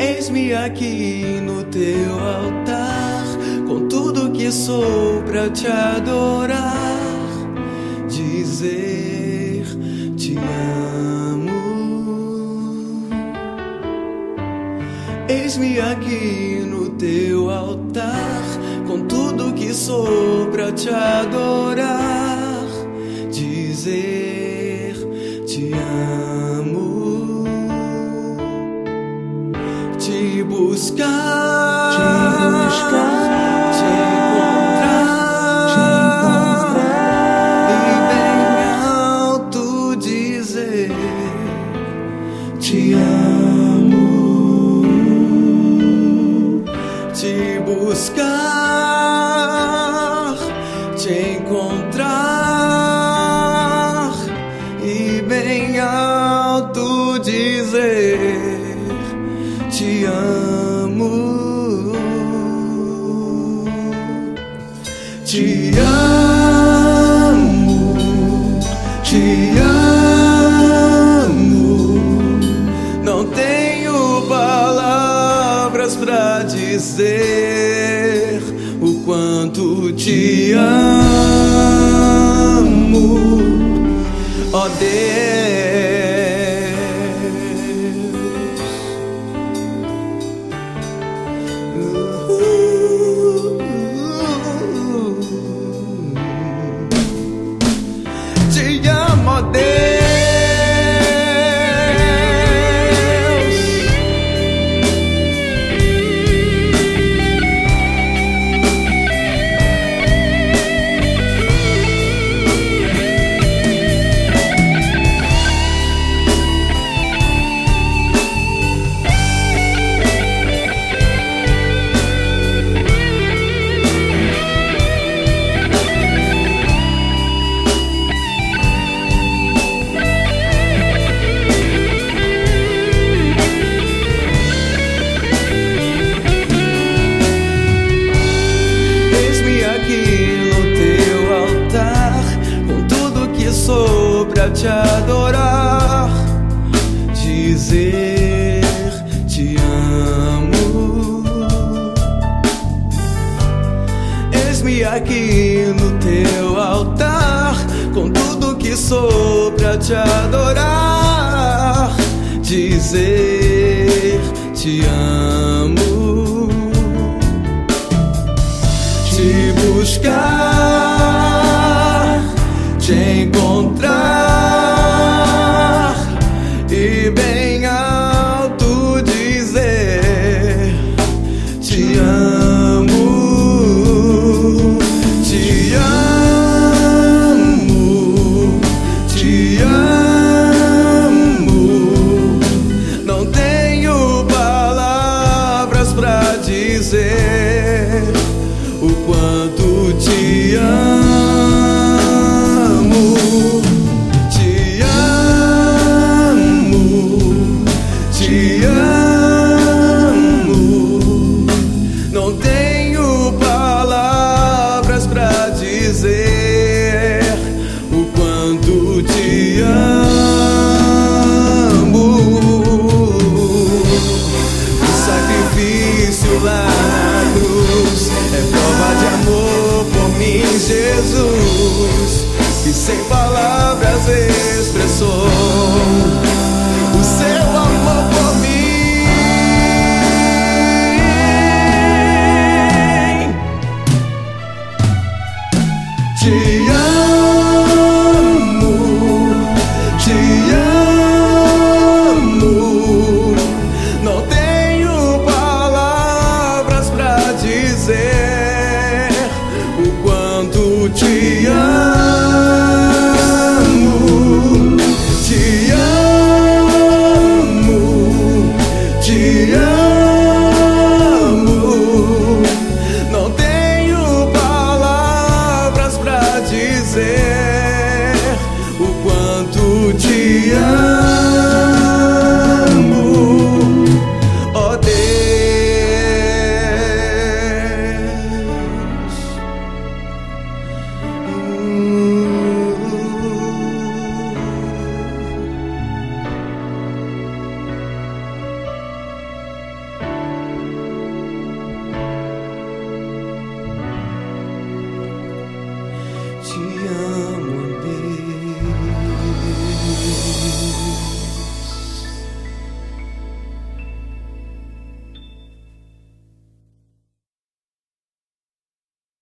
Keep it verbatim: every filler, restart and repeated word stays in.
Eis-me aqui no teu altar, com tudo que sou pra te adorar, dizer te amo. Eis-me aqui no teu altar, com tudo que sou pra te adorar, dizer te amo. Te buscar, te buscar, te encontrar, te encontrar, e bem alto dizer te amo. Te buscar, te encontrar e bem alto dizer te amo, te amo, te amo. Não tenho palavras pra dizer o quanto te amo, ó Deus. Te amo, ó Deus. Sou pra te adorar, dizer te amo. Eis-me aqui no teu altar, com tudo que sou pra te adorar, dizer te amo. Te buscar,